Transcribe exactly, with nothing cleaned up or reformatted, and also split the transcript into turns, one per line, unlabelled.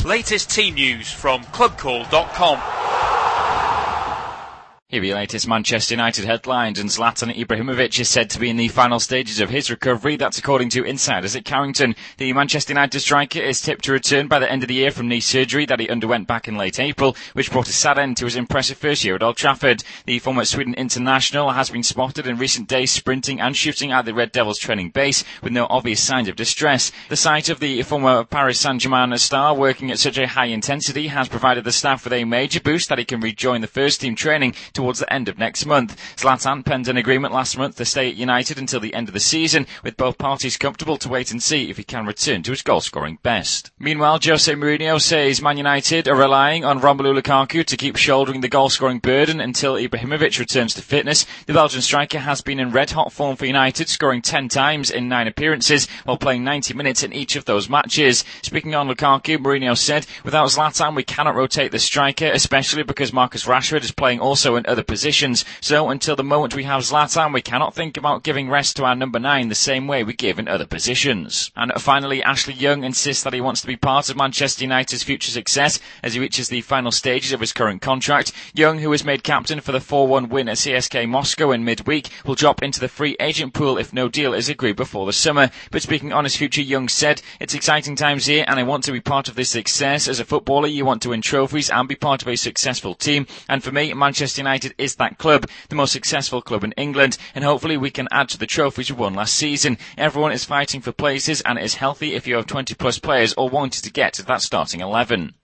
Latest team news from club call dot com.
Here are your latest Manchester United headlines, and Zlatan Ibrahimovic is said to be in the final stages of his recovery. That's according to insiders at Carrington. The Manchester United striker is tipped to return by the end of the year from knee surgery that he underwent back in late April, which brought a sad end to his impressive first year at Old Trafford. The former Sweden international has been spotted in recent days sprinting and shooting at the Red Devils training base with no obvious signs of distress. The sight of the former Paris Saint-Germain star working at such a high intensity has provided the staff with a major boost that he can rejoin the first team training towards the end of next month. Zlatan penned an agreement last month to stay at United until the end of the season, with both parties comfortable to wait and see if he can return to his goal-scoring best. Meanwhile, Jose Mourinho says Man United are relying on Romelu Lukaku to keep shouldering the goal-scoring burden until Ibrahimovic returns to fitness. The Belgian striker has been in red-hot form for United, scoring ten times in nine appearances while playing ninety minutes in each of those matches. Speaking on Lukaku, Mourinho said, "Without Zlatan, we cannot rotate the striker, especially because Marcus Rashford is playing also in other positions. So until the moment we have Zlatan, we cannot think about giving rest to our number nine the same way we give in other positions." And finally, Ashley Young insists that he wants to be part of Manchester United's future success as he reaches the final stages of his current contract. Young, who was made captain for the four one win at C S K Moscow in midweek, will drop into the free agent pool if no deal is agreed before the summer. But speaking on his future, Young said, "It's exciting times here and I want to be part of this success. As a footballer, you want to win trophies and be part of a successful team. And for me, Manchester United is that club, the most successful club in England, and hopefully we can add to the trophies we won last season. Everyone is fighting for places and it is healthy if you have twenty plus players all wanting to get to that starting eleven."